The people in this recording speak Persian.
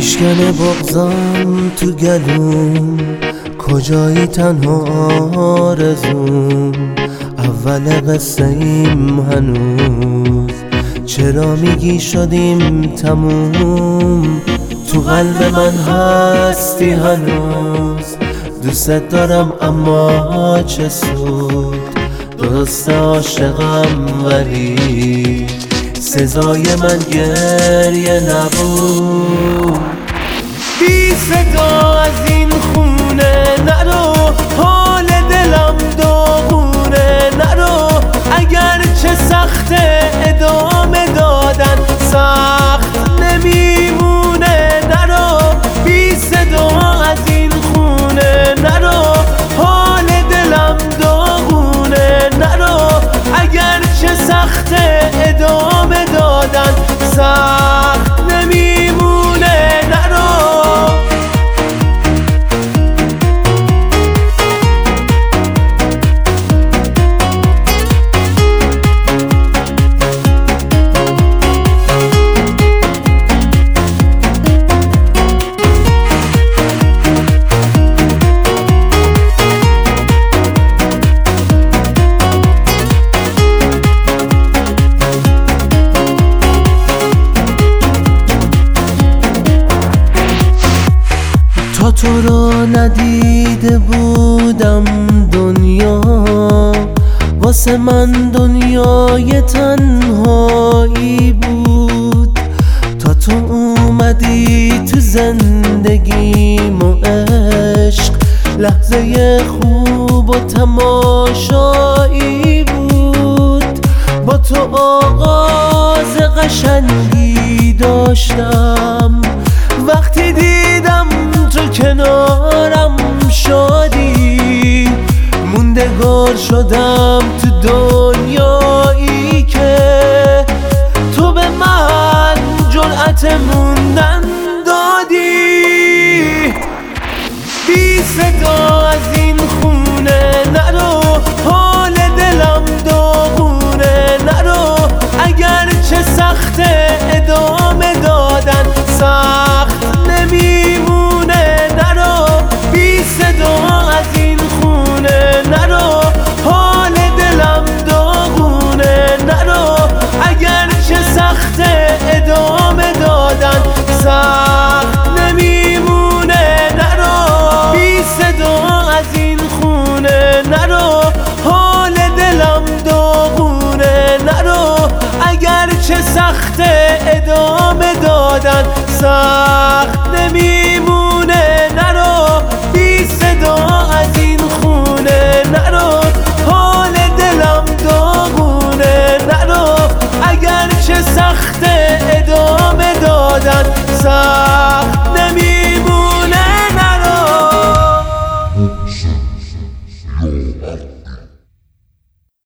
میشکنه بغضم تو گلوم، کجایی تنها آرزوم، اول قصه ایم هنوز، چرا میگی شدیم تموم؟ تو قلب من هستی هنوز، دوست دارم اما چه سود، درست عاشقم ولی سزای من گریه نبود. بی صدا از این خونه نرو، حال دلم داغونه نرو، اگر چه سخته ادامه دادن سخت نمیمونه نرو. بی صدا از این خونه نرو، حال دلم داغونه نرو، اگر چه سخته ادامه دادن سخت نمیمونه نرو. تا تو رو ندیده بودم دنیا، واسه من دنیای تنهایی بود، تا تو اومدی تو زندگیم و عشق لحظه خوب و تماشایی بود. با تو آغاز قشنگی داشتم، وقتی دیدم تو کنارم شادی، موندگار شدم تو دنیایی که تو به من جرأت موندن دادی. بی صدا از این خونه نرو، حال دلم داغونه نرو، اگر چه سخته ادامه دادن سخت نمیمونه نرو. بی صدا از این خونه نرو، حال دلم داغونه نرو، اگر چه سخته ادامه دادن سخت نمیمونه نرو. بی صدا از این خونه نرو، حال دلم داغونه نرو، اگر چه سخته ادامه دادن سخت نمیمونه.